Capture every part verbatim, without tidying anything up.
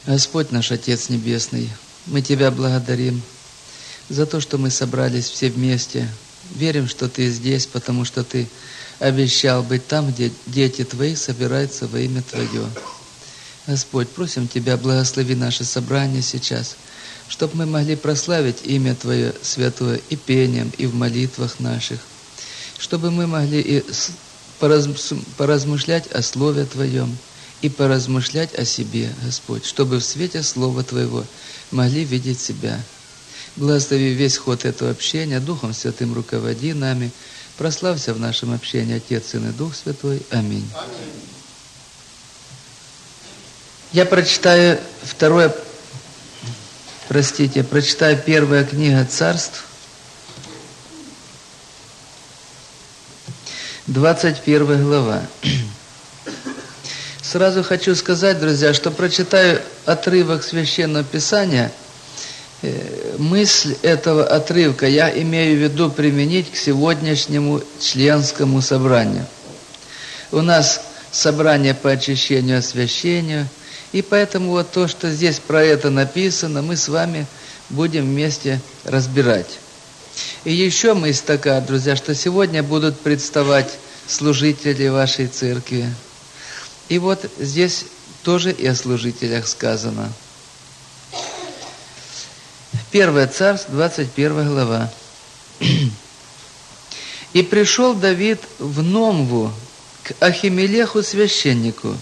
Господь наш Отец Небесный, мы Тебя благодарим за то, что мы собрались все вместе. Верим, что Ты здесь, потому что Ты обещал быть там, где дети Твои собираются во имя Твое. Господь, просим Тебя, благослови наше собрание сейчас, чтобы мы могли прославить имя Твое святое и пением, и в молитвах наших, чтобы мы могли и поразмышлять о Слове Твоем, и поразмышлять о себе, Господь, чтобы в свете Слова Твоего могли видеть себя. Благослови весь ход этого общения, Духом Святым руководи нами. Прославься в нашем общении Отец, Сын и Дух Святой. Аминь. Аминь. Я прочитаю второе, простите, прочитаю первая книга Царств, двадцать первая глава. Сразу хочу сказать, друзья, что прочитаю отрывок Священного Писания. Мысль этого отрывка я имею в виду применить к сегодняшнему членскому собранию. У нас собрание по очищению и освящению, и поэтому вот то, что здесь про это написано, мы с вами будем вместе разбирать. И еще мысль такая, друзья, что сегодня будут представать служители вашей церкви. И вот здесь тоже и о служителях сказано. Первое Царство, двадцать первая глава. «И пришел Давид в Номву к Ахимелеху священнику,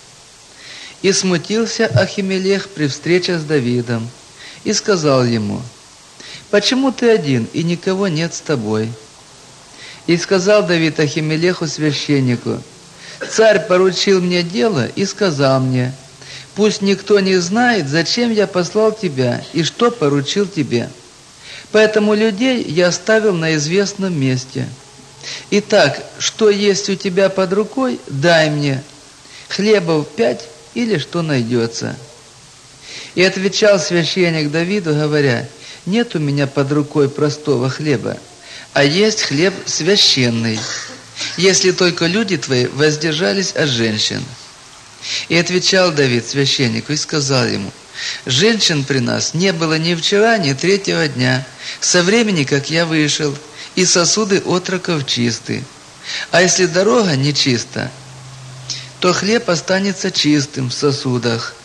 и смутился Ахимелех при встрече с Давидом, и сказал ему: почему ты один, и никого нет с тобой? И сказал Давид Ахимелеху священнику: царь поручил мне дело и сказал мне: пусть никто не знает, зачем я послал тебя и что поручил тебе. Поэтому людей я оставил на известном месте. Итак, что есть у тебя под рукой, дай мне, хлебов пять или что найдется. И отвечал священник Давиду, говоря: нет у меня под рукой простого хлеба, а есть хлеб священный, если только люди твои воздержались от женщин. И отвечал Давид священнику и сказал ему: женщин при нас не было ни вчера, ни третьего дня, со времени, как я вышел, и сосуды отроков чисты. А если дорога нечиста, то хлеб останется чистым в сосудах.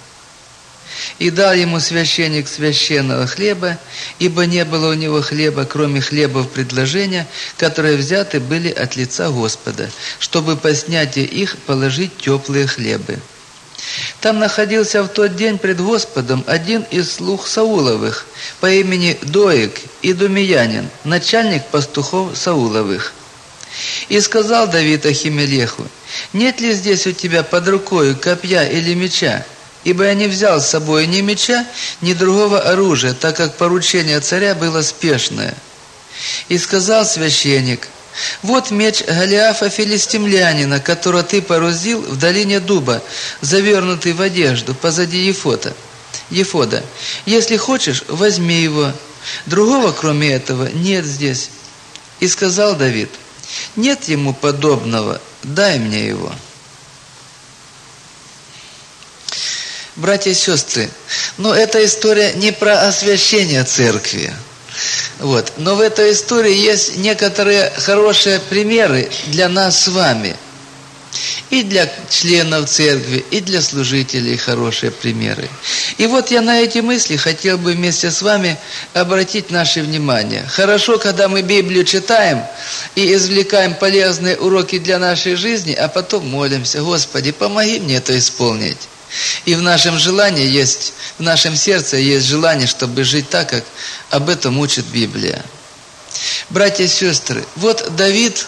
И дал ему священник священного хлеба, ибо не было у него хлеба, кроме хлебов предложения, которые взяты были от лица Господа, чтобы по снятии их положить теплые хлебы. Там находился в тот день пред Господом один из слуг Сауловых по имени Доик, идумеянин, начальник пастухов Сауловых. И сказал Давид Ахимелеху: нет ли здесь у тебя под рукою копья или меча? Ибо я не взял с собой ни меча, ни другого оружия, так как поручение царя было спешное. И сказал священник: вот меч Голиафа филистимлянина, которого ты поразил в долине дуба, завернутый в одежду позади Ефода. Ефода. Если хочешь, возьми его. Другого, кроме этого, нет здесь. И сказал Давид: нет ему подобного, дай мне его. Братья и сестры, но эта история не про освящение церкви. Вот. Но в этой истории есть некоторые хорошие примеры для нас с вами. И для членов церкви, и для служителей хорошие примеры. И вот я на эти мысли хотел бы вместе с вами обратить наше внимание. Хорошо, когда мы Библию читаем и извлекаем полезные уроки для нашей жизни, а потом молимся: Господи, помоги мне это исполнить. И в нашем желании есть, в нашем сердце есть желание, чтобы жить так, как об этом учит Библия. Братья и сестры, вот Давид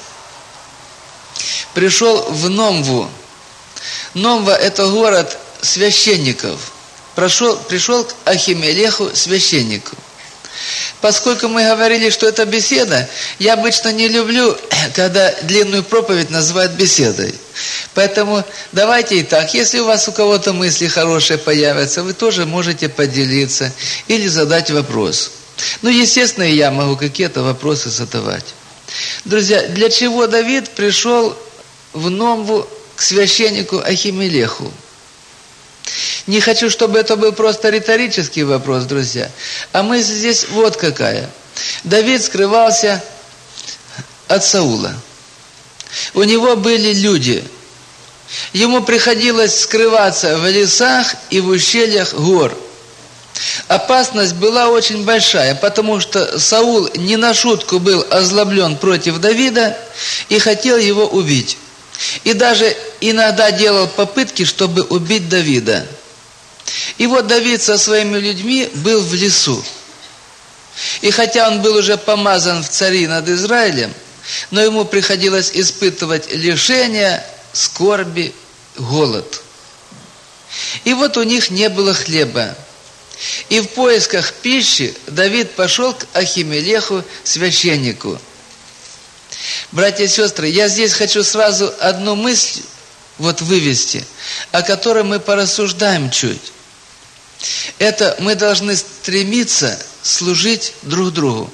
пришел в Номву. Номва – это город священников. Прошел, пришел к Ахимелеху, священнику. Поскольку мы говорили, что это беседа, я обычно не люблю, когда длинную проповедь называют беседой. Поэтому давайте и так, если у вас у кого-то мысли хорошие появятся, вы тоже можете поделиться или задать вопрос. Ну, естественно, и я могу какие-то вопросы задавать. Друзья, для чего Давид пришел в Номву к священнику Ахимелеху? Не хочу, чтобы это был просто риторический вопрос, друзья. А мысль здесь вот какая. Давид скрывался от Саула. У него были люди. Ему приходилось скрываться в лесах и в ущельях гор. Опасность была очень большая, потому что Саул не на шутку был озлоблен против Давида и хотел его убить. И даже иногда делал попытки, чтобы убить Давида. И вот Давид со своими людьми был в лесу. И хотя он был уже помазан в цари над Израилем, но ему приходилось испытывать лишения, скорби, голод. И вот у них не было хлеба. И в поисках пищи Давид пошел к Ахимелеху, священнику. Братья и сестры, я здесь хочу сразу одну мысль вот вывести, о которой мы порассуждаем чуть. Это мы должны стремиться служить друг другу.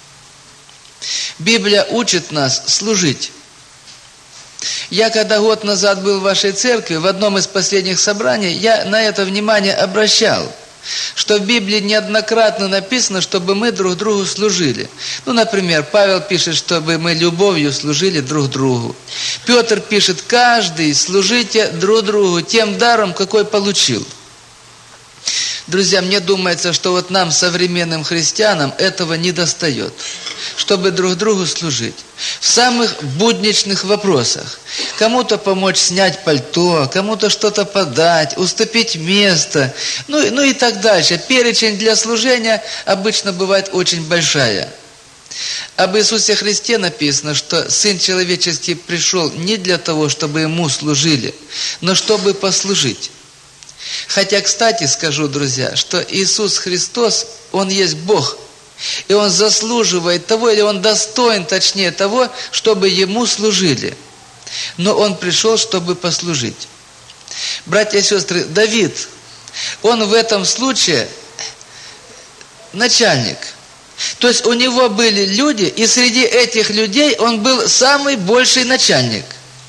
Библия учит нас служить. Я когда год назад был в вашей церкви, в одном из последних собраний, я на это внимание обращал, что в Библии неоднократно написано, чтобы мы друг другу служили. Ну, например, Павел пишет, чтобы мы любовью служили друг другу. Петр пишет, каждый служите друг другу тем даром, какой получил. Друзья, мне думается, что вот нам, современным христианам, этого не достает, чтобы друг другу служить. В самых будничных вопросах. Кому-то помочь снять пальто, кому-то что-то подать, уступить место, ну, ну и так дальше. Перечень для служения обычно бывает очень большая. Об Иисусе Христе написано, что Сын Человеческий пришел не для того, чтобы Ему служили, но чтобы послужить. Хотя, кстати, скажу, друзья, что Иисус Христос, Он есть Бог, и Он заслуживает того, или Он достоин, точнее, того, чтобы Ему служили. Но Он пришел, чтобы послужить. Братья и сестры, Давид, он в этом случае начальник. То есть у него были люди, и среди этих людей он был самый больший начальник.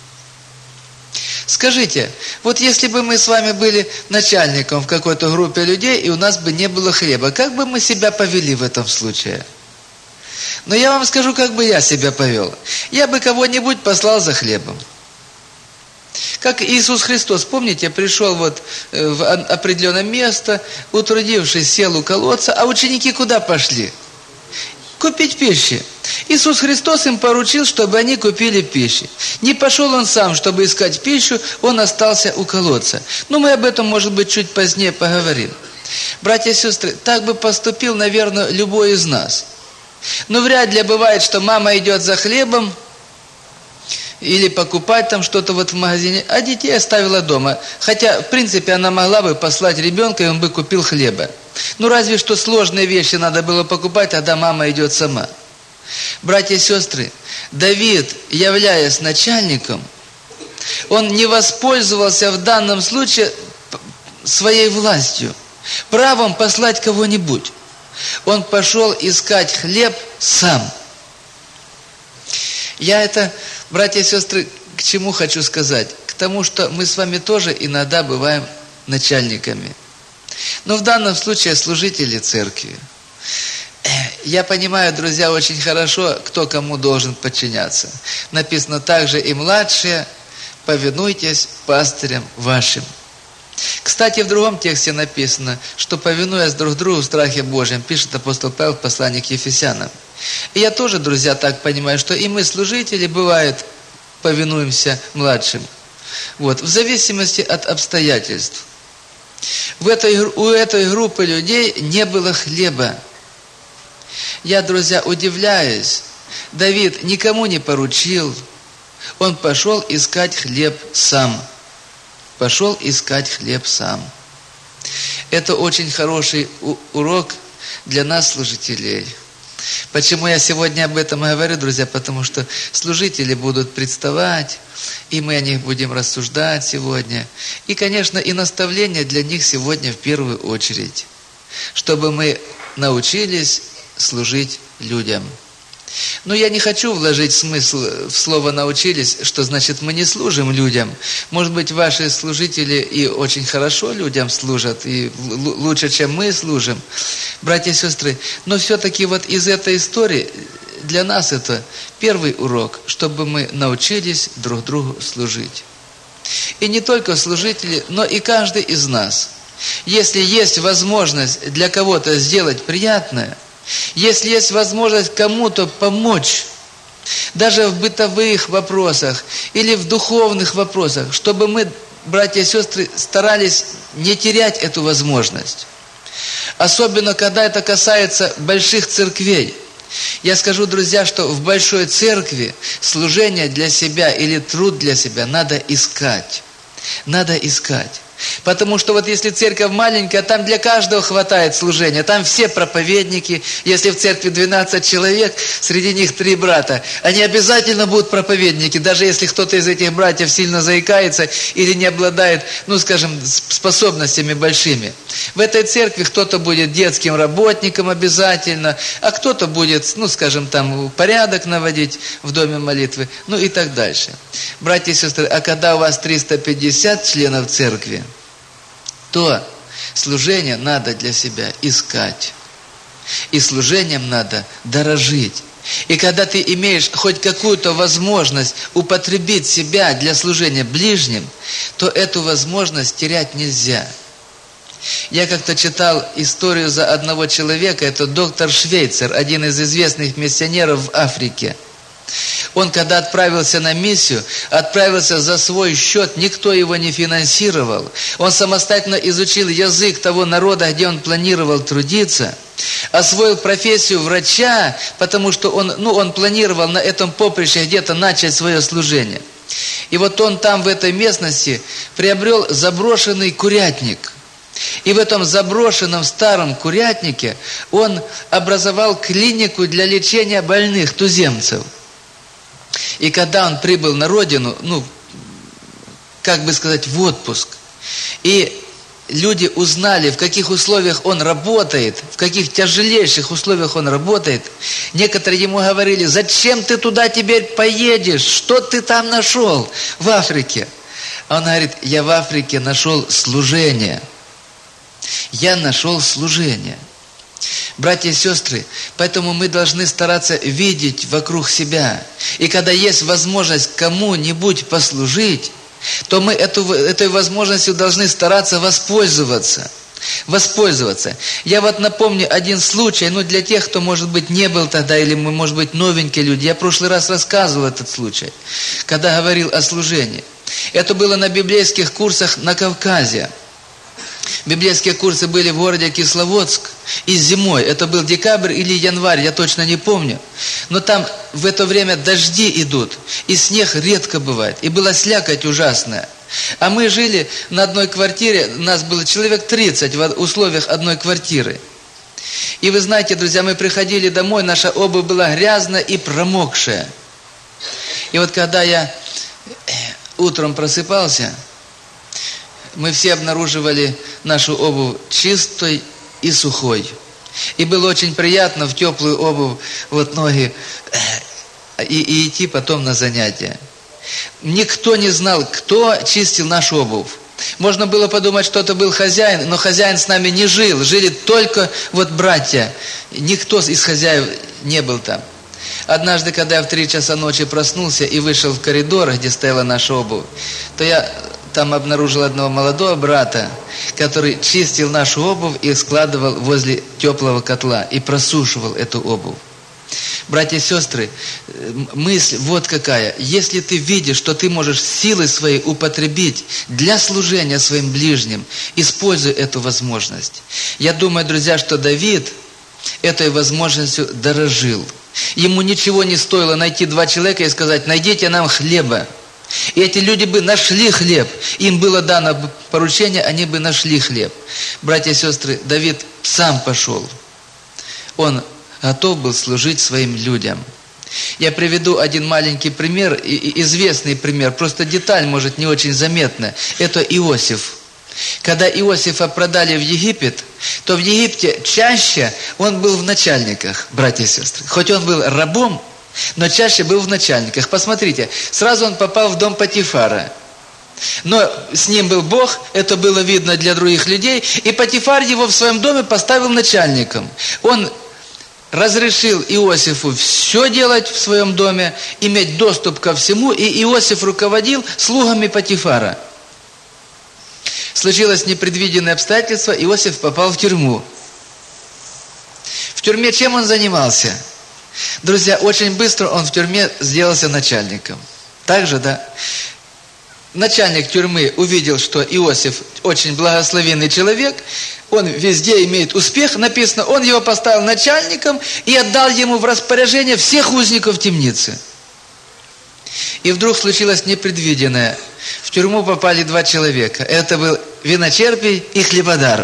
Скажите, вот если бы мы с вами были начальником в какой-то группе людей, и у нас бы не было хлеба, как бы мы себя повели в этом случае? Но я вам скажу, как бы я себя повел. Я бы кого-нибудь послал за хлебом. Как Иисус Христос, помните, пришел вот в определенное место, утрудившись, сел у колодца, а ученики куда пошли? Купить пищи. Иисус Христос им поручил, чтобы они купили пищи. Не пошел Он сам, чтобы искать пищу, Он остался у колодца. Но мы об этом, может быть, чуть позднее поговорим. Братья и сестры, так бы поступил, наверное, любой из нас. Но вряд ли бывает, что мама идет за хлебом или покупать там что-то вот в магазине, а детей оставила дома. Хотя, в принципе, она могла бы послать ребенка, и он бы купил хлеба. Ну, разве что сложные вещи надо было покупать, тогда мама идет сама. Братья и сестры, Давид, являясь начальником, он не воспользовался в данном случае своей властью, правом послать кого-нибудь. Он пошел искать хлеб сам. Я это, братья и сестры, к чему хочу сказать? К тому, что мы с вами тоже иногда бываем начальниками. Но в данном случае служители церкви. Я понимаю, друзья, очень хорошо, кто кому должен подчиняться. Написано также и младшие, повинуйтесь пастырям вашим. Кстати, в другом тексте написано, что повинуясь друг другу в страхе Божьем, пишет апостол Павел в послании к Ефесянам. И я тоже, друзья, так понимаю, что и мы, служители, бывает, повинуемся младшим. Вот, в зависимости от обстоятельств. В этой, у этой группы людей не было хлеба. Я, друзья, удивляюсь. Давид никому не поручил. Он пошел искать хлеб сам. Пошел искать хлеб сам. Это очень хороший урок для нас, служителей. Почему я сегодня об этом говорю, друзья? Потому что служители будут представать, и мы о них будем рассуждать сегодня. И, конечно, и наставления для них сегодня в первую очередь, чтобы мы научились служить людям. Но я не хочу вложить смысл в слово «научились», что значит мы не служим людям. Может быть, ваши служители и очень хорошо людям служат, и лучше, чем мы служим, братья и сестры. Но все-таки вот из этой истории для нас это первый урок, чтобы мы научились друг другу служить. И не только служители, но и каждый из нас. Если есть возможность для кого-то сделать приятное, если есть возможность кому-то помочь, даже в бытовых вопросах или в духовных вопросах, чтобы мы, братья и сестры, старались не терять эту возможность. Особенно, когда это касается больших церквей. Я скажу, друзья, что в большой церкви служение для себя или труд для себя надо искать. Надо искать. Потому что вот если церковь маленькая, там для каждого хватает служения. Там все проповедники. Если в церкви двенадцать человек, среди них три брата. Они обязательно будут проповедники. Даже если кто-то из этих братьев сильно заикается или не обладает, ну скажем, способностями большими. В этой церкви кто-то будет детским работником обязательно, а кто-то будет, ну скажем, там порядок наводить в доме молитвы, ну и так дальше. Братья и сестры, а когда у вас триста пятьдесят членов церкви, то служение надо для себя искать. И служением надо дорожить. И когда ты имеешь хоть какую-то возможность употребить себя для служения ближним, то эту возможность терять нельзя. Я как-то читал историю за одного человека, это доктор Швейцер, один из известных миссионеров в Африке. Он, когда отправился на миссию, отправился за свой счет, никто его не финансировал. Он самостоятельно изучил язык того народа, где он планировал трудиться, освоил профессию врача, потому что он, ну, он планировал на этом поприще где-то начать свое служение. И вот он там, в этой местности, приобрел заброшенный курятник. И в этом заброшенном старом курятнике он образовал клинику для лечения больных туземцев. И когда он прибыл на родину, ну, как бы сказать, в отпуск, и люди узнали, в каких условиях он работает, в каких тяжелейших условиях он работает, некоторые ему говорили: зачем ты туда теперь поедешь, что ты там нашел в Африке? А он говорит: я в Африке нашел служение. Я нашел служение. Братья и сестры, поэтому мы должны стараться видеть вокруг себя. И когда есть возможность кому-нибудь послужить, то мы эту, этой возможностью должны стараться воспользоваться. Воспользоваться. Я вот напомню один случай, ну для тех, кто, может быть, не был тогда, или мы, может быть, новенькие люди. Я в прошлый раз рассказывал этот случай, когда говорил о служении. Это было на библейских курсах на Кавказе. Библейские курсы были в городе Кисловодск. И зимой, это был декабрь или январь, я точно не помню. Но там в это время дожди идут, и снег редко бывает. И была слякоть ужасная. А мы жили на одной квартире, нас было человек тридцать в условиях одной квартиры. И вы знаете, друзья, мы приходили домой, наша обувь была грязная и промокшая. И вот когда я утром просыпался, мы все обнаруживали нашу обувь чистой и сухой. И было очень приятно в теплую обувь, вот ноги, и, и идти потом на занятия. Никто не знал, кто чистил нашу обувь. Можно было подумать, что это был хозяин, но хозяин с нами не жил. Жили только вот братья. Никто из хозяев не был там. Однажды, когда я в три часа ночи проснулся и вышел в коридор, где стояла наша обувь, то я там обнаружил одного молодого брата, который чистил нашу обувь и складывал возле теплого котла и просушивал эту обувь. Братья и сестры, мысль вот какая. Если ты видишь, что ты можешь силы свои употребить для служения своим ближним, используй эту возможность. Я думаю, друзья, что Давид этой возможностью дорожил. Ему ничего не стоило найти два человека и сказать: найдите нам хлеба. И эти люди бы нашли хлеб. Им было дано поручение, они бы нашли хлеб. Братья и сестры, Давид сам пошел. Он готов был служить своим людям. Я приведу один маленький пример, известный пример, просто деталь, может, не очень заметная. Это Иосиф. Когда Иосифа продали в Египет, то в Египте чаще он был в начальниках, братья и сестры. Хоть он был рабом, но чаще был в начальниках. Посмотрите, сразу он попал в дом Потифара. Но с ним был Бог, это было видно для других людей, и Потифар его в своем доме поставил начальником. Он разрешил Иосифу все делать в своем доме, иметь доступ ко всему, и Иосиф руководил слугами Потифара. Случилось непредвиденное обстоятельство, Иосиф попал в тюрьму. В тюрьме чем он занимался? Друзья, очень быстро он в тюрьме сделался начальником. Так же, да? Начальник тюрьмы увидел, что Иосиф очень благословенный человек, он везде имеет успех, написано, он его поставил начальником и отдал ему в распоряжение всех узников темницы. И вдруг случилось непредвиденное. В тюрьму попали два человека. Это был виночерпий и хлебодар.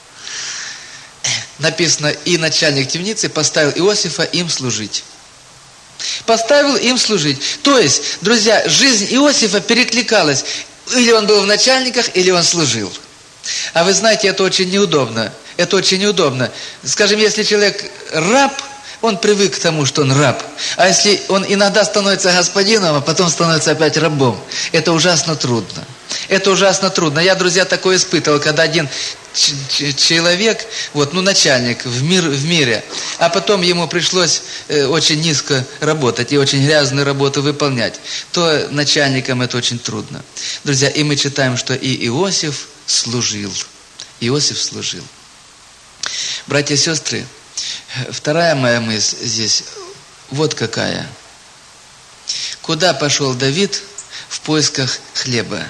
Написано, и начальник темницы поставил Иосифа им служить. Поставил им служить. То есть, друзья, жизнь Иосифа перекликалась. Или он был в начальниках, или он служил. А вы знаете, это очень неудобно. Это очень неудобно. Скажем, если человек раб, он привык к тому, что он раб. А если он иногда становится господином, а потом становится опять рабом, это ужасно трудно. Это ужасно трудно. Я, друзья, такое испытывал, когда один человек, вот, ну, начальник в, мир, в мире, а потом ему пришлось э, очень низко работать и очень грязную работу выполнять, то начальникам это очень трудно. Друзья, и мы читаем, что и Иосиф служил. Иосиф служил. Братья и сестры, вторая моя мысль здесь вот какая. Куда пошел Давид в поисках хлеба?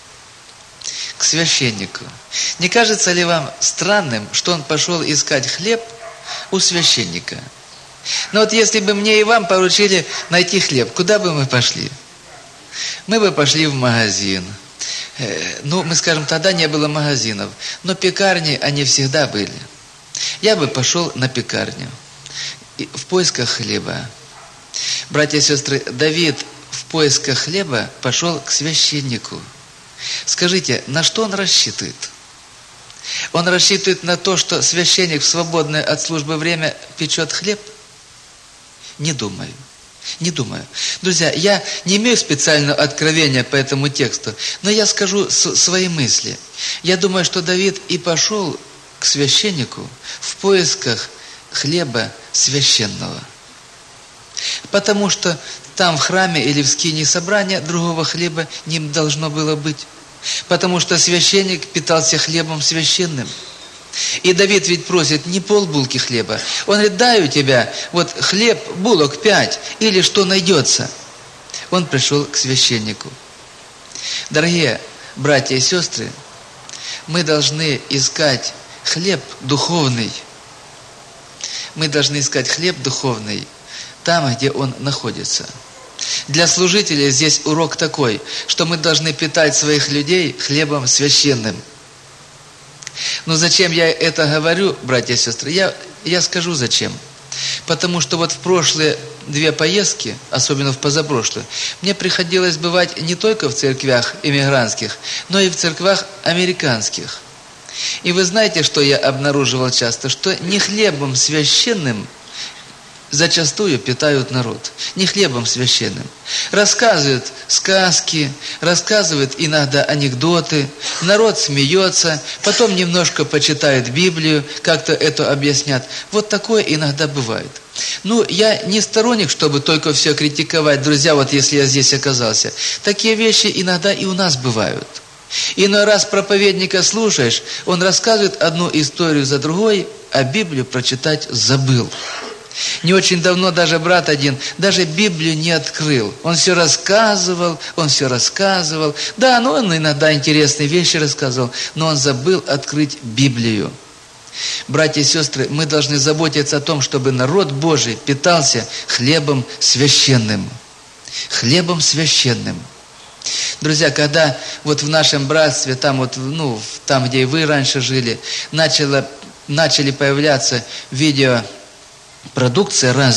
К священнику. Не кажется ли вам странным, что он пошел искать хлеб у священника? Но вот если бы мне и вам поручили найти хлеб, куда бы мы пошли? Мы бы пошли в магазин. Ну, мы скажем, тогда не было магазинов, но пекарни, они всегда были. Я бы пошел на пекарню в поисках хлеба. Братья и сестры, Давид в поисках хлеба пошел к священнику. Скажите, на что он рассчитывает? Он рассчитывает на то, что священник в свободное от службы время печет хлеб? Не думаю. Не думаю. Друзья, я не имею специального откровения по этому тексту, но я скажу свои мысли. Я думаю, что Давид и пошел к священнику в поисках хлеба священного. Потому что там в храме или в скинии собрания другого хлеба не должно было быть. Потому что священник питался хлебом священным. И Давид ведь просит не полбулки хлеба. Он говорит, дай у тебя вот хлеб, булок пять, или что найдется. Он пришел к священнику. Дорогие братья и сестры, мы должны искать хлеб духовный. Мы должны искать хлеб духовный там, где он находится. Для служителей здесь урок такой, что мы должны питать своих людей хлебом священным. Но зачем я это говорю, братья и сестры? Я, я скажу зачем. Потому что вот в прошлые две поездки, особенно в позапрошлые, мне приходилось бывать не только в церквях иммигрантских, но и в церквях американских. И вы знаете, что я обнаруживал часто? Что не хлебом священным зачастую питают народ. Не хлебом священным. Рассказывают сказки, рассказывают иногда анекдоты, народ смеется, потом немножко почитают Библию, как-то это объяснят. Вот такое иногда бывает. Ну, я не сторонник, чтобы только все критиковать, друзья, вот если я здесь оказался. Такие вещи иногда и у нас бывают. Иной раз проповедника слушаешь, он рассказывает одну историю за другой, а Библию прочитать забыл. Не очень давно даже брат один даже Библию не открыл. Он все рассказывал, он все рассказывал. Да, ну он иногда интересные вещи рассказывал, но он забыл открыть Библию. Братья и сестры, мы должны заботиться о том, чтобы народ Божий питался хлебом священным. Хлебом священным. Друзья, когда вот в нашем братстве, там вот, ну, там, где и вы раньше жили, начало, начали появляться видео, продукция разная,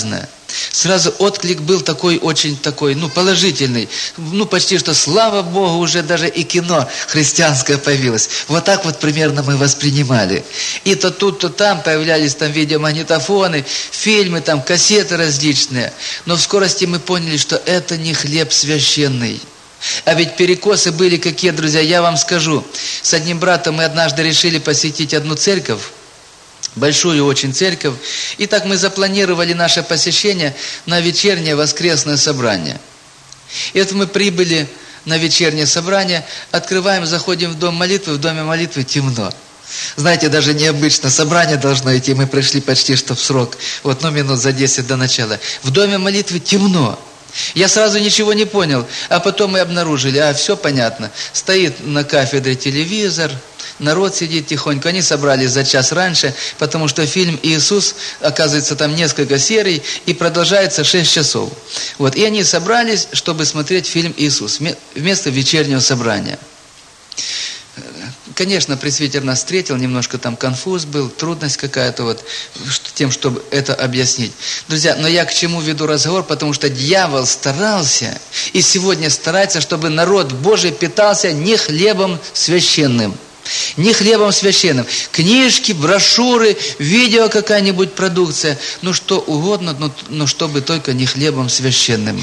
Сразу отклик был такой, очень такой, ну, положительный. Ну, почти что, слава Богу, уже даже и кино христианское появилось. Вот так вот примерно мы воспринимали. И то тут, то там появлялись там видеомагнитофоны, фильмы, там, кассеты различные. Но в скорости мы поняли, что это не хлеб священный. А ведь перекосы были какие, друзья, я вам скажу. С одним братом мы однажды решили посетить одну церковь, большую очень церковь. И так мы запланировали наше посещение на вечернее воскресное собрание. И вот мы прибыли на вечернее собрание, открываем, заходим в дом молитвы, в доме молитвы темно. Знаете, даже необычно, собрание должно идти, мы пришли почти что в срок, вот, ну, минут за десять до начала. В доме молитвы темно. Я сразу ничего не понял, а потом мы обнаружили, а все понятно. Стоит на кафедре телевизор, народ сидит тихонько. Они собрались за час раньше, потому что фильм «Иисус», оказывается, там несколько серий и продолжается шесть часов. Вот, и они собрались, чтобы смотреть фильм «Иисус» вместо вечернего собрания. Конечно, пресвитер нас встретил, немножко там конфуз был, трудность какая-то вот тем, чтобы это объяснить. Друзья, но я к чему веду разговор, потому что дьявол старался и сегодня старается, чтобы народ Божий питался не хлебом священным. Не хлебом священным. Книжки, брошюры, видео какая-нибудь продукция, ну что угодно, но, но чтобы только не хлебом священным.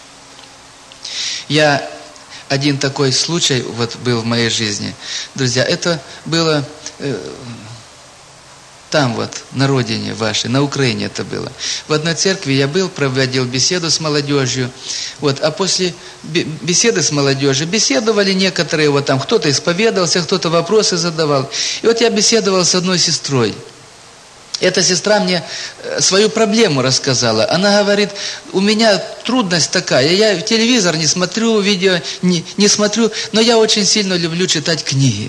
Я... Один такой случай вот был в моей жизни. Друзья, это было э, там вот, на родине вашей, на Украине это было. В одной церкви я был, проводил беседу с молодежью. Вот, а после беседы с молодежью беседовали некоторые, вот там кто-то исповедовался, кто-то вопросы задавал. И вот я беседовал с одной сестрой. Эта сестра мне свою проблему рассказала. Она говорит, у меня трудность такая, я телевизор не смотрю, видео не, не смотрю, но я очень сильно люблю читать книги.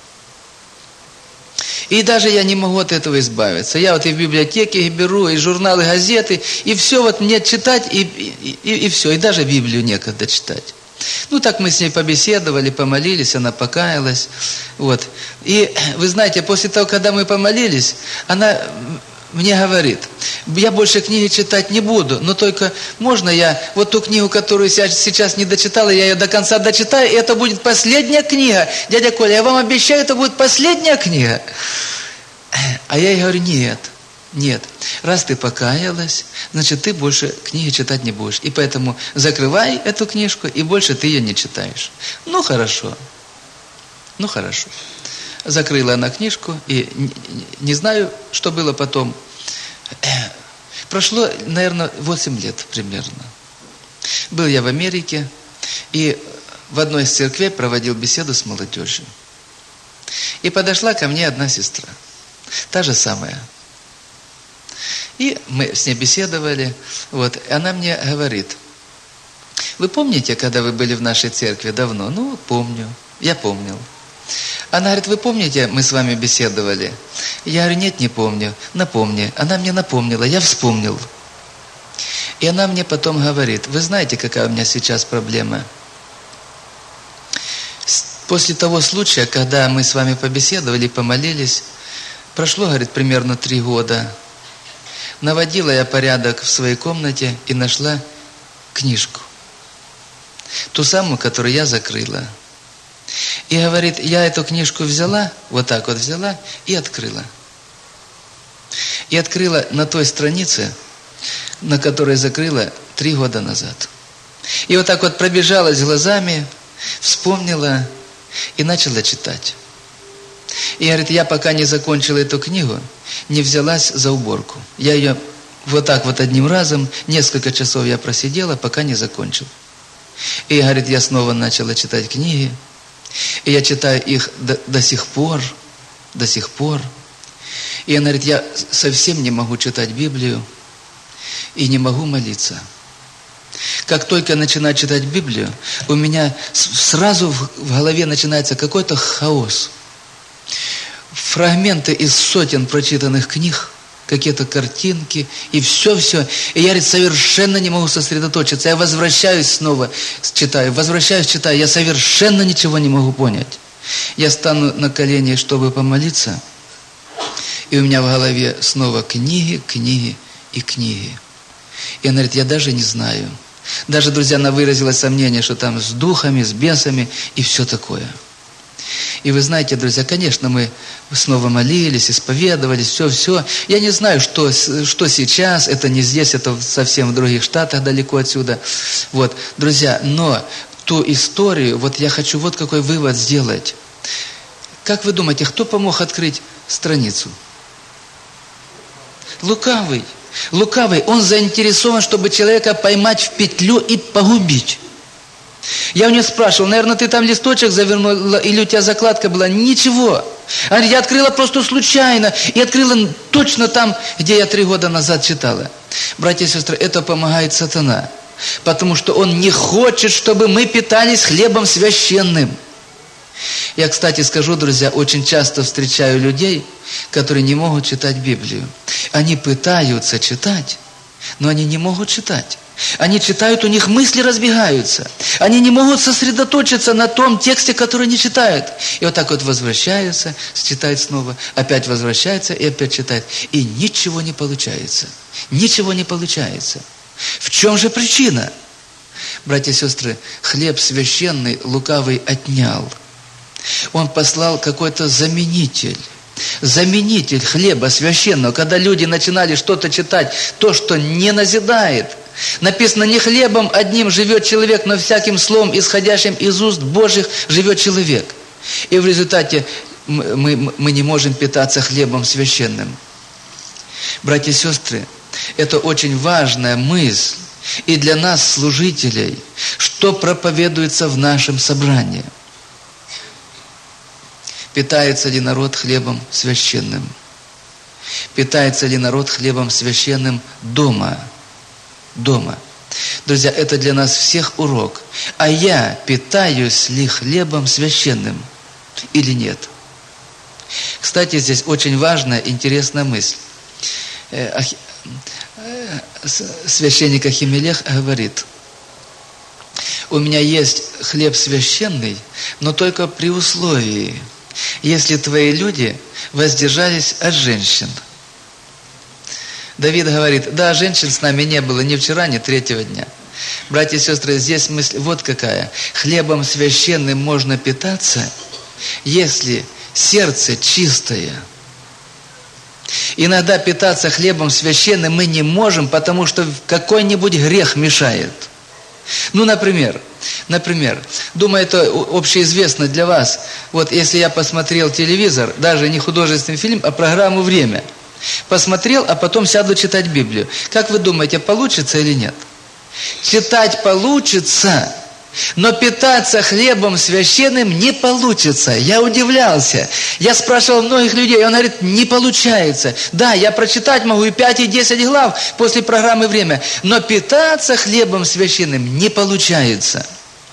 И даже я не могу от этого избавиться. Я вот и в библиотеке беру, и журналы, газеты, и все вот мне читать, и, и, и, и все, и даже Библию некогда читать. Ну, так мы с ней побеседовали, помолились, она покаялась. Вот. И вы знаете, после того, когда мы помолились, она мне говорит, я больше книги читать не буду, но только можно я вот ту книгу, которую я сейчас не дочитала, я ее до конца дочитаю, и это будет последняя книга. Дядя Коля, я вам обещаю, это будет последняя книга. А я ей говорю, нет. Нет, раз ты покаялась, значит, ты больше книги читать не будешь. И поэтому закрывай эту книжку, и больше ты ее не читаешь. Ну, хорошо. Ну, хорошо. Закрыла она книжку, и не, не знаю, что было потом. Прошло, наверное, восемь лет примерно. Был я в Америке, и в одной из церквей проводил беседу с молодежью. И подошла ко мне одна сестра, та же самая. И мы с ней беседовали, вот, и она мне говорит, вы помните, когда вы были в нашей церкви давно? Ну, помню, я помнил. Она говорит, вы помните, мы с вами беседовали? Я говорю, нет, не помню, напомни. Она мне напомнила, я вспомнил. И она мне потом говорит, вы знаете, какая у меня сейчас проблема? После того случая, когда мы с вами побеседовали, помолились, прошло, говорит, примерно три года. Наводила я порядок в своей комнате и нашла книжку. Ту самую, которую я закрыла. И говорит, я эту книжку взяла, вот так вот взяла и открыла. И открыла на той странице, на которой закрыла три года назад. И вот так вот пробежалась глазами, вспомнила и начала читать. И говорит, я пока не закончила эту книгу, не взялась за уборку. Я ее вот так вот одним разом, несколько часов я просидела, пока не закончил. И, говорит, я снова начала читать книги. И я читаю их до, до сих пор, до сих пор. И она говорит, я совсем не могу читать Библию и не могу молиться. Как только я начинаю читать Библию, у меня сразу в голове начинается какой-то хаос. Фрагменты из сотен прочитанных книг, какие-то картинки, и все-все. И я, говорит, совершенно не могу сосредоточиться. Я возвращаюсь снова, читаю, возвращаюсь, читаю. Я совершенно ничего не могу понять. Я стану на колени, чтобы помолиться, и у меня в голове снова книги, книги и книги. И она говорит, я даже не знаю. Даже, друзья, она выразила сомнение, что там с духами, с бесами и все такое. И вы знаете, друзья, конечно, мы снова молились, исповедовались, все-все. Я не знаю, что, что сейчас, это не здесь, это совсем в других штатах, далеко отсюда. Вот, друзья, но ту историю, вот я хочу вот какой вывод сделать. Как вы думаете, кто помог открыть страницу? Лукавый. Лукавый, он заинтересован, чтобы человека поймать в петлю и погубить. Я у нее спрашивал, наверное, ты там листочек завернула, или у тебя закладка была? Ничего. Она говорит, я открыла просто случайно, и открыла точно там, где я три года назад читала. Братья и сестры, это помогает сатана, потому что он не хочет, чтобы мы питались хлебом священным. Я, кстати, скажу, друзья, очень часто встречаю людей, которые не могут читать Библию. Они пытаются читать, но они не могут читать. Они читают, у них мысли разбегаются. Они не могут сосредоточиться на том тексте, который они читают. И вот так вот возвращаются, читают снова, опять возвращаются и опять читают. И ничего не получается. Ничего не получается. В чем же причина? Братья и сестры, хлеб священный лукавый отнял. Он послал какой-то заменитель. Заменитель хлеба священного. Когда люди начинали что-то читать, то, что не назидает. Написано, не хлебом одним живет человек, но всяким словом, исходящим из уст Божьих, живет человек. И в результате мы, мы, мы не можем питаться хлебом священным. Братья и сестры, это очень важная мысль и для нас, служителей, что проповедуется в нашем собрании. Питается ли народ хлебом священным? Питается ли народ хлебом священным дома? Дома. Друзья, это для нас всех урок. А я питаюсь ли хлебом священным или нет? Кстати, здесь очень важная, интересная мысль. Священник Ахимелех говорит, у меня есть хлеб священный, но только при условии, если твои люди воздержались от женщин. Давид говорит, да, женщин с нами не было ни вчера, ни третьего дня. Братья и сестры, здесь мысль вот какая. Хлебом священным можно питаться, если сердце чистое. Иногда питаться хлебом священным мы не можем, потому что какой-нибудь грех мешает. Ну, например, например, думаю, это общеизвестно для вас. Вот если я посмотрел телевизор, даже не художественный фильм, а программу «Время», посмотрел, а потом сяду читать Библию. Как вы думаете, получится или нет? Читать получится, но питаться хлебом священным не получится. Я удивлялся. Я спрашивал многих людей, он говорит, не получается. Да, я прочитать могу и пять, и десять глав после программы «Время», но питаться хлебом священным не получается.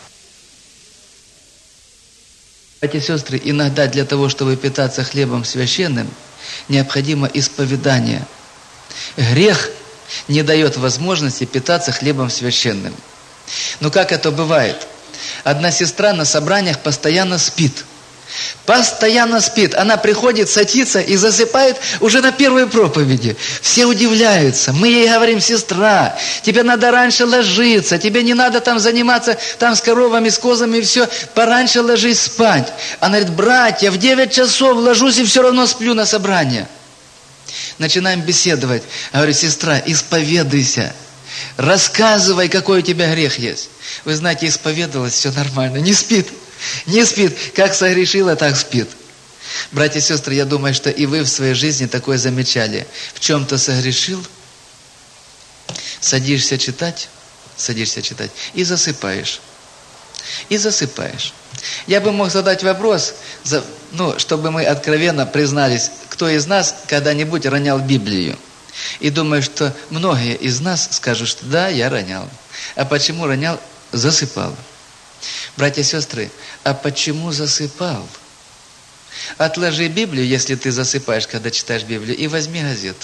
Братья и сестры, иногда для того, чтобы питаться хлебом священным, необходимо исповедание. Грех не дает возможности питаться хлебом священным. Но как это бывает? Одна сестра на собраниях постоянно спит. Постоянно спит. Она приходит, садится и засыпает уже на первой проповеди. Все удивляются. Мы ей говорим, сестра, тебе надо раньше ложиться, тебе не надо там заниматься там с коровами, с козами и все. Пораньше ложись спать. Она говорит, братья, в девять часов ложусь и все равно сплю на собрание. Начинаем беседовать. Я говорю, сестра, исповедуйся. Рассказывай, какой у тебя грех есть. Вы знаете, исповедовалась, все нормально. Не спит. Не спит. Как согрешила, так спит. Братья и сестры, я думаю, что и вы в своей жизни такое замечали. В чем-то согрешил, садишься читать, садишься читать и засыпаешь. И засыпаешь. Я бы мог задать вопрос, ну, чтобы мы откровенно признались, кто из нас когда-нибудь ронял Библию. И думаю, что многие из нас скажут, что да, я ронял. А почему ронял? Засыпал. Братья и сестры, а почему засыпал? Отложи Библию, если ты засыпаешь, когда читаешь Библию, и возьми газету.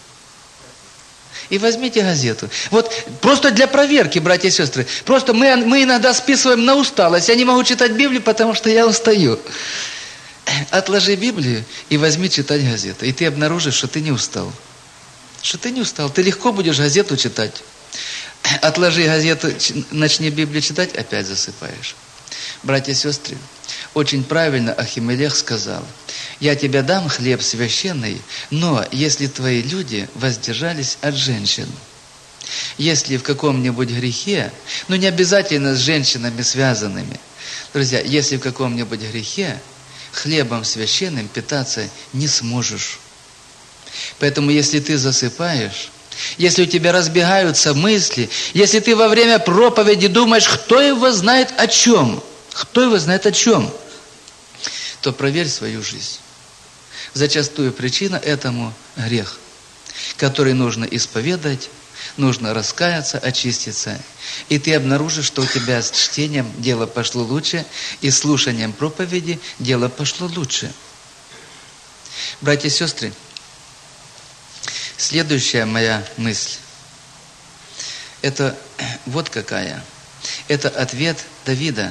И возьмите газету. Вот просто для проверки, братья и сестры. Просто мы, мы иногда списываем на усталость. Я не могу читать Библию, потому что я устаю. Отложи Библию и возьми читать газету. И ты обнаружишь, что ты не устал. что ты не устал, ты легко будешь газету читать. Отложи газету, начни Библию читать, опять засыпаешь. Братья и сестры, очень правильно Ахимелех сказал: я тебе дам хлеб священный, но если твои люди воздержались от женщин, если в каком-нибудь грехе, ну не обязательно с женщинами связанными, друзья, если в каком-нибудь грехе, хлебом священным питаться не сможешь. Поэтому если ты засыпаешь, если у тебя разбегаются мысли, если ты во время проповеди думаешь, кто его знает о чем, кто его знает о чем, то проверь свою жизнь. Зачастую причина этому грех, который нужно исповедать, нужно раскаяться, очиститься. И ты обнаружишь, что у тебя с чтением дело пошло лучше, и с слушанием проповеди дело пошло лучше. Братья и сестры, следующая моя мысль, это вот какая. Это ответ Давида.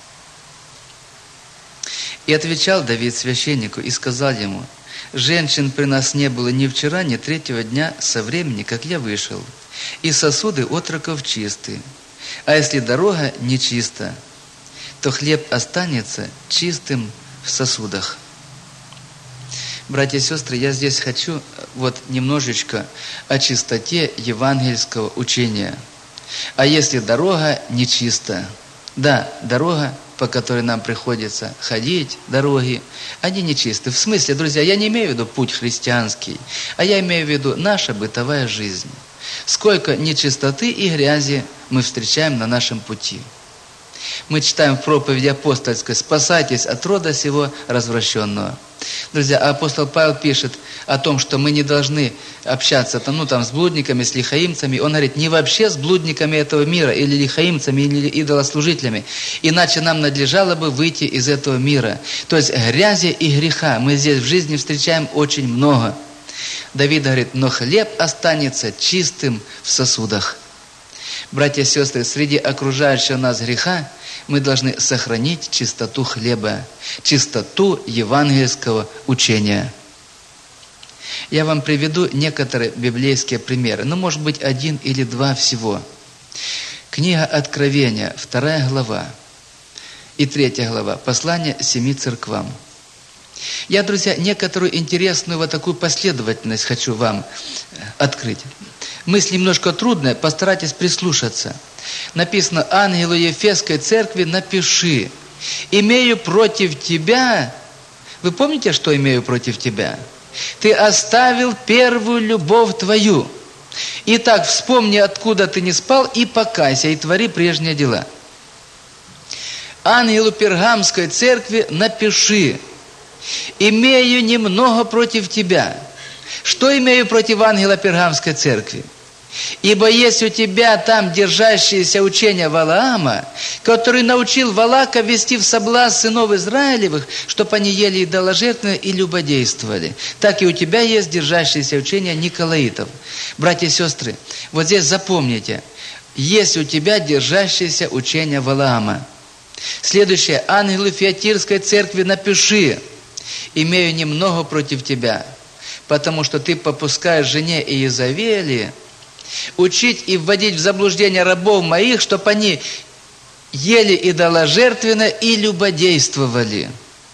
И отвечал Давид священнику и сказал ему: женщин при нас не было ни вчера, ни третьего дня со времени, как я вышел, и сосуды отроков чисты. А если дорога нечиста, то хлеб останется чистым в сосудах. Братья и сестры, я здесь хочу вот немножечко о чистоте евангельского учения. А если дорога нечиста, да, дорога, по которой нам приходится ходить, дороги, они нечисты. В смысле, друзья, я не имею в виду путь христианский, а я имею в виду наша бытовая жизнь. Сколько нечистоты и грязи мы встречаем на нашем пути. Мы читаем в проповеди апостольской: «Спасайтесь от рода сего развращенного». Друзья, апостол Павел пишет о том, что мы не должны общаться там, ну, там, с блудниками, с лихаимцами. Он говорит, не вообще с блудниками этого мира, или лихаимцами, или идолослужителями. Иначе нам надлежало бы выйти из этого мира. То есть грязи и греха мы здесь в жизни встречаем очень много. Давид говорит: но хлеб останется чистым в сосудах. Братья и сестры, среди окружающего нас греха мы должны сохранить чистоту хлеба, чистоту евангельского учения. Я вам приведу некоторые библейские примеры, ну, может быть, один или два всего. Книга Откровения, вторая глава и третья глава, послание семи церквам. Я, друзья, некоторую интересную вот такую последовательность хочу вам открыть. Мысль немножко трудная, постарайтесь прислушаться. Написано: ангелу Ефесской церкви напиши: имею против тебя. Вы помните, что имею против тебя? Ты оставил первую любовь твою. Итак, вспомни, откуда ты не спал, и покайся, и твори прежние дела. Ангелу Пергамской церкви напиши: имею немного против тебя. Что имею против ангела Пергамской церкви? Ибо есть у тебя там держащиеся учения Валаама, который научил Валака вести в соблазн сынов Израилевых, чтобы они ели идоложертвенное и любодействовали. Так и у тебя есть держащиеся учения Николаитов. Братья и сестры, вот здесь запомните: есть у тебя держащиеся учения Валаама. Следующее: ангелу Фиатирской церкви напиши: имею немного против тебя, потому что ты попускаешь жене Иезавели учить и вводить в заблуждение рабов моих, чтобы они ели идоложертвенно и любодействовали.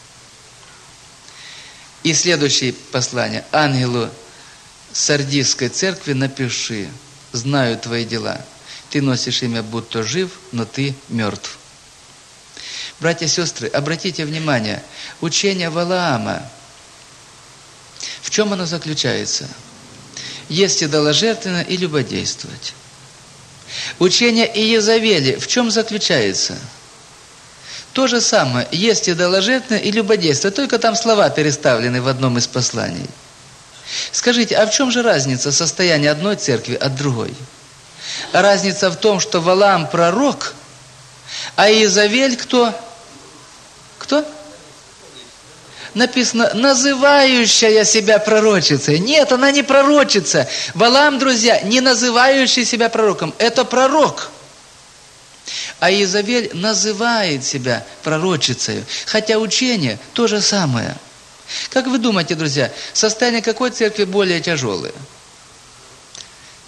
И следующее послание: ангелу Сардисской церкви напиши: знаю твои дела. Ты носишь имя, будто жив, но ты мертв. Братья и сестры, обратите внимание, учение Валаама, в чем оно заключается? Есть идоложертвенно и любодействовать. Учение Иезавели в чем заключается? То же самое, есть идоложертвенно и любодействовать, только там слова переставлены в одном из посланий. Скажите, а в чем же разница состояния одной церкви от другой? Разница в том, что Валаам пророк, а Иезавель кто? Кто? Написано: называющая себя пророчицей. Нет, она не пророчица. Валаам, друзья, не называющий себя пророком. Это пророк. А Иезавель называет себя пророчицей. Хотя учение то же самое. Как вы думаете, друзья, состояние какой церкви более тяжелое?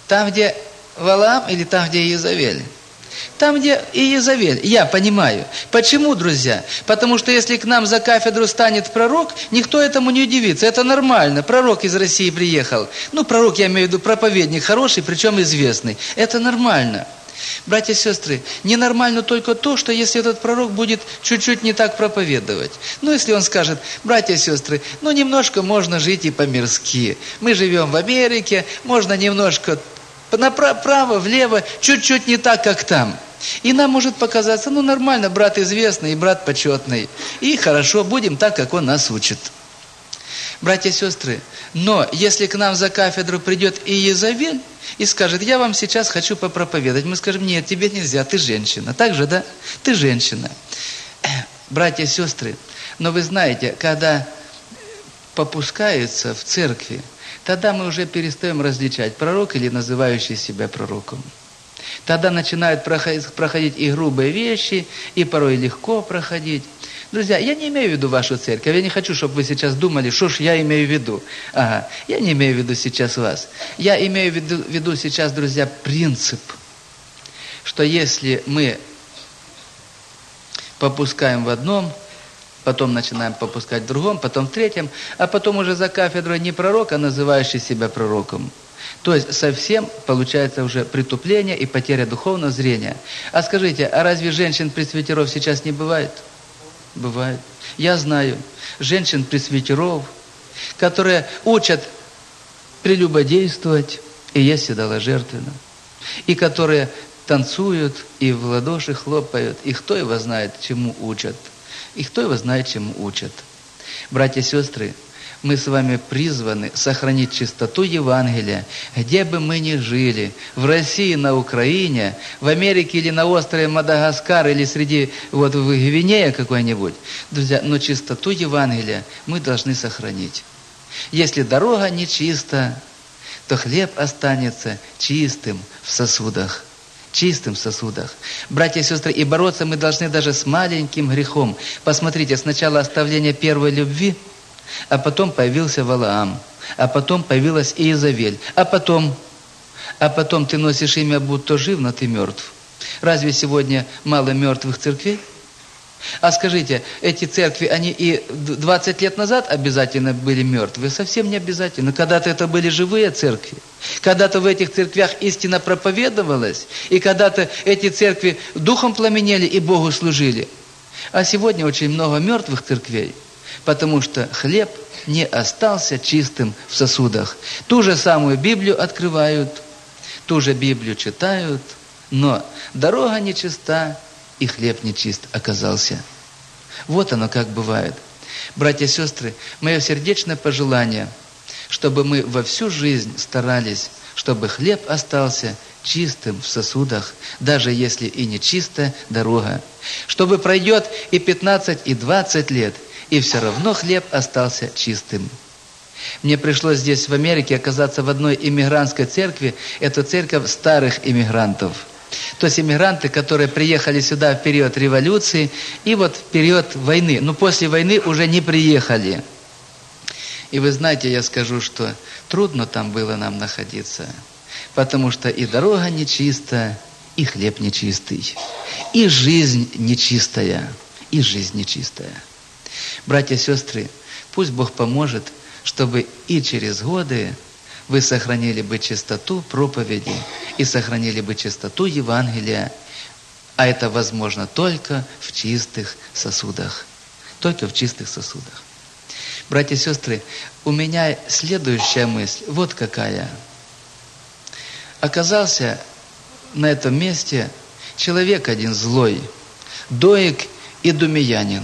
Там, где Валаам или там, где Иезавель? Там, где Иезавель. Я понимаю. Почему, друзья? Потому что если к нам за кафедру станет пророк, никто этому не удивится. Это нормально. Пророк из России приехал. Ну, пророк, я имею в виду, проповедник хороший, причем известный. Это нормально. Братья и сестры, ненормально только то, что если этот пророк будет чуть-чуть не так проповедовать. Ну, если он скажет: братья и сестры, ну, немножко можно жить и по-мирски. Мы живем в Америке, можно немножко направо, влево, чуть-чуть не так, как там. И нам может показаться: ну, нормально, брат известный и брат почетный. И хорошо, будем так, как он нас учит. Братья и сестры, но если к нам за кафедру придет Иезавель и скажет: я вам сейчас хочу попроповедовать, мы скажем: нет, тебе нельзя, ты женщина. Так же, да? Ты женщина. Братья и сестры, но вы знаете, когда попускаются в церкви, тогда мы уже перестаем различать, пророк или называющий себя пророком. Тогда начинают проходить, проходить и грубые вещи, и порой легко проходить. Друзья, я не имею в виду вашу церковь. Я не хочу, чтобы вы сейчас думали, что ж я имею в виду. Ага, я не имею в виду сейчас вас. Я имею в виду, в виду сейчас, друзья, принцип, что если мы попускаем в одном, потом начинаем попускать в другом, потом в третьем, а потом уже за кафедрой не пророк, а называющий себя пророком. То есть совсем получается уже притупление и потеря духовного зрения. А скажите, а разве женщин-пресвитеров сейчас не бывает? Бывает. Я знаю женщин-пресвитеров, которые учат прелюбодействовать и есть идоложертвенно, и которые танцуют и в ладоши хлопают, и кто его знает, чему учат, и кто его знает, чему учат. Братья и сестры, мы с вами призваны сохранить чистоту Евангелия, где бы мы ни жили, в России, на Украине, в Америке или на острове Мадагаскар, или среди, вот в Гвинее какой-нибудь. Друзья, но чистоту Евангелия мы должны сохранить. Если дорога нечиста, то хлеб останется чистым в сосудах. Чистым в сосудах. Братья и сестры, и бороться мы должны даже с маленьким грехом. Посмотрите, сначала оставление первой любви, а потом появился Валаам, а потом появилась Иезавель, а потом, а потом ты носишь имя, будто жив, но ты мертв. Разве сегодня мало мертвых церквей? А скажите, эти церкви, они и двадцать лет назад обязательно были мертвые? Совсем не обязательно. Когда-то это были живые церкви. Когда-то в этих церквях истина проповедовалась, и когда-то эти церкви духом пламенели и Богу служили. А сегодня очень много мертвых церквей, потому что хлеб не остался чистым в сосудах. Ту же самую Библию открывают, ту же Библию читают, но дорога нечиста, и хлеб нечист оказался. Вот оно как бывает. Братья и сестры, мое сердечное пожелание, чтобы мы во всю жизнь старались, чтобы хлеб остался чистым в сосудах, даже если и не чистая дорога. Чтобы пройдет и пятнадцать, и двадцать лет, и все равно хлеб остался чистым. Мне пришлось здесь, в Америке, оказаться в одной иммигрантской церкви. Это церковь старых иммигрантов. То есть иммигранты, которые приехали сюда в период революции и вот в период войны. Но после войны уже не приехали. И вы знаете, я скажу, что трудно там было нам находиться. Потому что и дорога нечистая, и хлеб нечистый. И жизнь нечистая, и жизнь нечистая. Братья и сестры, пусть Бог поможет, чтобы и через годы вы сохранили бы чистоту проповеди и сохранили бы чистоту Евангелия. А это возможно только в чистых сосудах. Только в чистых сосудах. Братья и сестры, у меня следующая мысль, вот какая. Оказался на этом месте человек один злой, Доик идумеянин.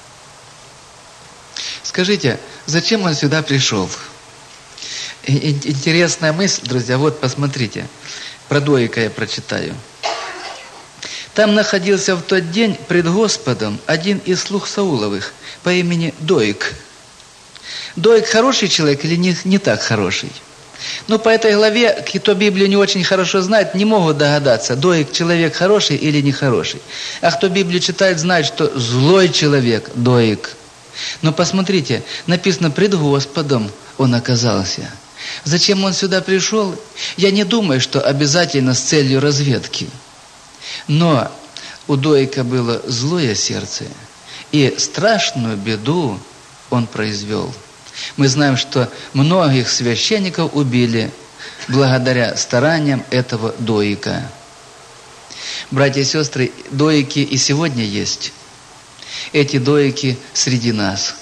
Скажите, зачем он сюда пришел? Интересная мысль, друзья, вот посмотрите. Про Доика я прочитаю. Там находился в тот день пред Господом один из слуг Сауловых по имени Доик. Доик хороший человек или не, не так хороший? Но по этой главе, кто Библию не очень хорошо знает, не могут догадаться, Доик человек хороший или нехороший. А кто Библию читает, знает, что злой человек Доик. Но посмотрите, написано, пред Господом он оказался. Зачем он сюда пришел? Я не думаю, что обязательно с целью разведки. Но у Доика было злое сердце, и страшную беду он произвел. Мы знаем, что многих священников убили благодаря стараниям этого Доика. Братья и сестры, Доики и сегодня есть. Эти Доики среди нас.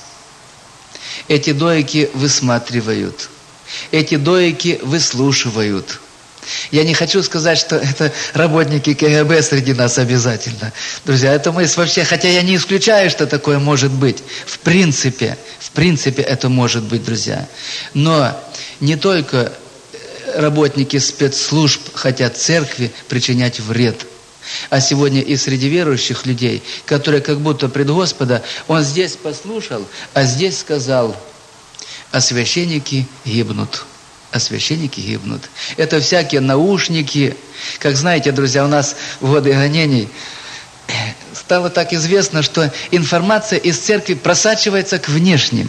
Эти Доики высматривают. Эти Доики выслушивают. Я не хочу сказать, что это работники ка гэ бэ среди нас обязательно. Друзья, это мы вообще, хотя я не исключаю, что такое может быть. В принципе, в принципе это может быть, друзья. Но не только работники спецслужб хотят церкви причинять вред. А сегодня и среди верующих людей, которые как будто пред Господа, он здесь послушал, а здесь сказал, а священники гибнут. А священники гибнут. Это всякие наушники. Как знаете, друзья, у нас в годы гонений стало так известно, что информация из церкви просачивается к внешним.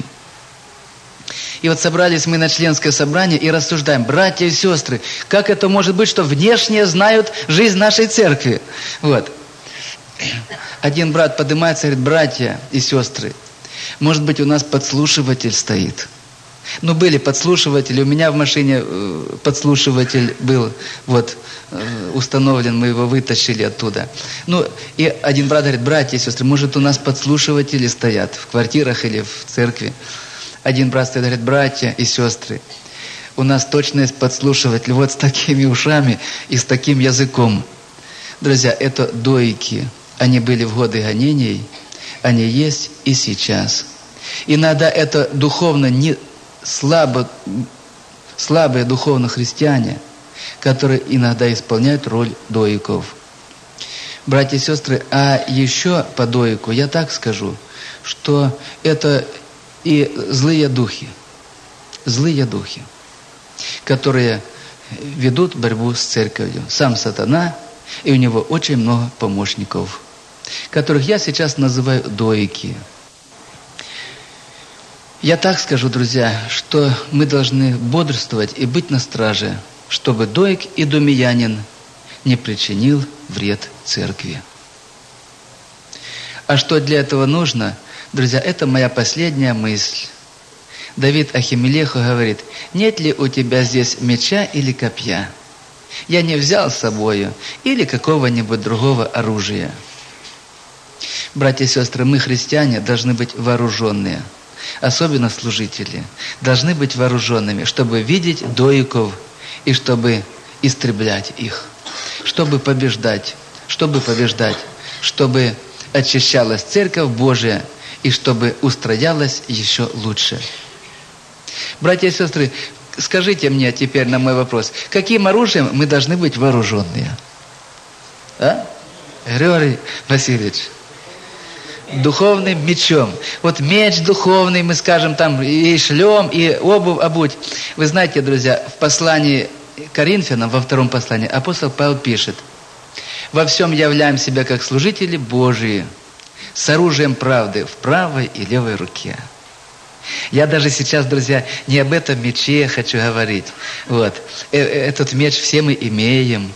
И вот собрались мы на членское собрание и рассуждаем, братья и сестры, как это может быть, что внешние знают жизнь нашей церкви? Вот. Один брат поднимается и говорит, братья и сестры, может быть, у нас подслушиватель стоит. Ну, были подслушиватели, у меня в машине подслушиватель был, вот, установлен, мы его вытащили оттуда. Ну, и один брат говорит, братья и сестры, может, у нас подслушиватели стоят в квартирах или в церкви? Один брат стоит, говорит, братья и сестры, у нас точно есть подслушиватель, вот с такими ушами и с таким языком. Друзья, это Доики, они были в годы гонений, они есть и сейчас. Иногда это духовно не... Слабо, слабые духовно христиане, которые иногда исполняют роль доиков. Братья и сестры, а еще по доику я так скажу, что это и злые духи, злые духи, которые ведут борьбу с церковью. Сам сатана, и у него очень много помощников, которых я сейчас называю доики. Я так скажу, друзья, что мы должны бодрствовать и быть на страже, чтобы доик и домиянин не причинил вред церкви. А что для этого нужно? Друзья, это моя последняя мысль. Давид Ахимелеху говорит, нет ли у тебя здесь меча или копья? Я не взял с собою или какого-нибудь другого оружия. Братья и сестры, мы, христиане, должны быть вооруженные. Особенно служители, должны быть вооруженными, чтобы видеть доиков и чтобы истреблять их, чтобы побеждать, чтобы побеждать, чтобы очищалась Церковь Божия и чтобы устроялась еще лучше. Братья и сестры, скажите мне теперь на мой вопрос, каким оружием мы должны быть вооруженные? А? Григорий Васильевич? Духовным мечом. Вот меч духовный, мы скажем, там и шлем, и обувь обуть. Вы знаете, друзья, в послании к Коринфянам, во втором послании, апостол Павел пишет, «Во всем являем себя как служители Божии, с оружием правды в правой и левой руке». Я даже сейчас, друзья, не об этом мече хочу говорить. Вот. Этот меч все мы имеем.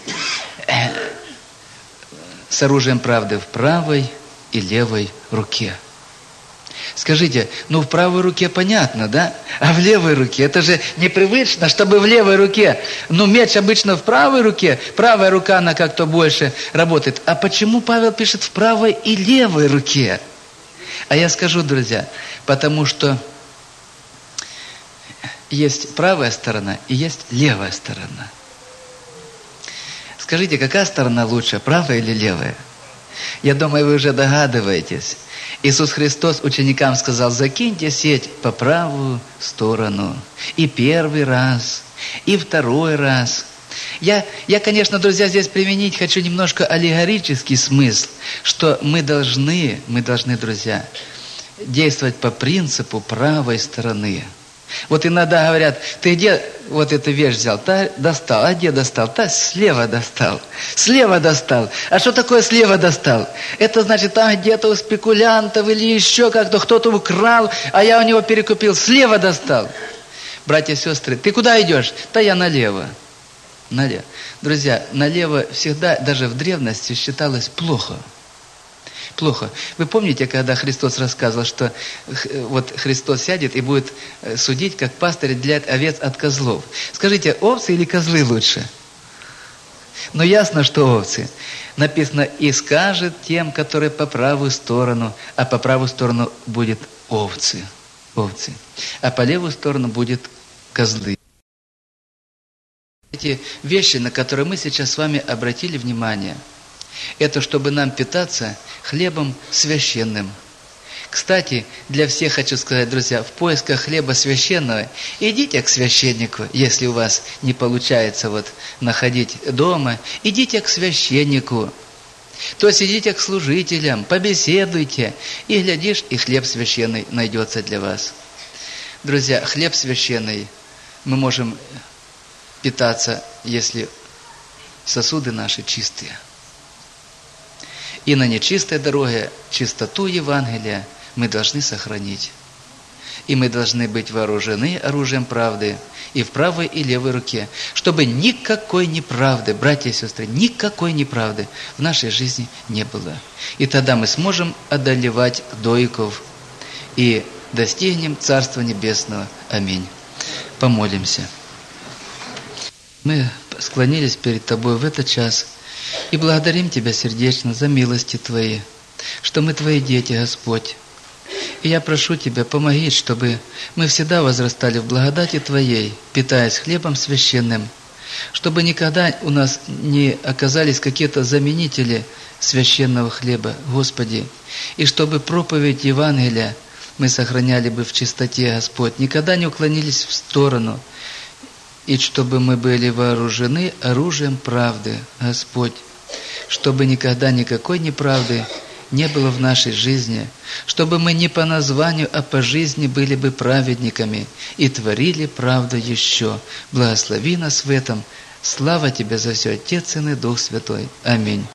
С оружием правды в правой и левой руке. Скажите, ну в правой руке понятно, да? А в левой руке? Это же непривычно, чтобы в левой руке. Ну меч обычно в правой руке, правая рука, она как-то больше работает. А почему Павел пишет в правой и левой руке? А я скажу, друзья, потому что есть правая сторона и есть левая сторона. Скажите, какая сторона лучше, правая или левая? Я думаю, вы уже догадываетесь. Иисус Христос ученикам сказал, закиньте сеть по правую сторону. И первый раз, и второй раз. Я, я, конечно, друзья, здесь применить хочу немножко аллегорический смысл, что мы должны, мы должны, друзья, действовать по принципу правой стороны. Вот иногда говорят, ты где вот эту вещь взял? Та достал. А где достал? Та слева достал. Слева достал. А что такое слева достал? Это значит, там где-то у спекулянтов или еще как-то кто-то украл, а я у него перекупил. Слева достал. Братья и сестры, ты куда идешь? Да я налево. Налево. Друзья, налево всегда, даже в древности, считалось плохо. Плохо. Вы помните, когда Христос рассказывал, что вот Христос сядет и будет судить, как пастырь отделяет овец от козлов. Скажите, овцы или козлы лучше? Но ясно, что овцы. Написано, и скажет тем, которые по правую сторону, а по правую сторону будет овцы. Овцы. А по левую сторону будет козлы. Эти вещи, на которые мы сейчас с вами обратили внимание, это чтобы нам питаться хлебом священным. Кстати, для всех хочу сказать, друзья, в поисках хлеба священного идите к священнику, если у вас не получается вот находить дома, идите к священнику. То есть идите к служителям, побеседуйте, и глядишь, и хлеб священный найдется для вас. Друзья, хлеб священный мы можем питаться, если сосуды наши чистые. И на нечистой дороге чистоту Евангелия мы должны сохранить. И мы должны быть вооружены оружием правды и в правой и левой руке, чтобы никакой неправды, братья и сестры, никакой неправды в нашей жизни не было. И тогда мы сможем одолевать дойков и достигнем Царства Небесного. Аминь. Помолимся. Мы склонились перед Тобой в этот час и благодарим Тебя сердечно за милости Твои, что мы Твои дети, Господь. И я прошу Тебя, помоги, чтобы мы всегда возрастали в благодати Твоей, питаясь хлебом священным, чтобы никогда у нас не оказались какие-то заменители священного хлеба, Господи, и чтобы проповедь Евангелия мы сохраняли бы в чистоте, Господь, никогда не уклонились в сторону, и чтобы мы были вооружены оружием правды, Господь, чтобы никогда никакой неправды не было в нашей жизни, чтобы мы не по названию, а по жизни были бы праведниками и творили правду еще. Благослови нас в этом. Слава Тебе за все, Отец, Сын и Дух Святой. Аминь.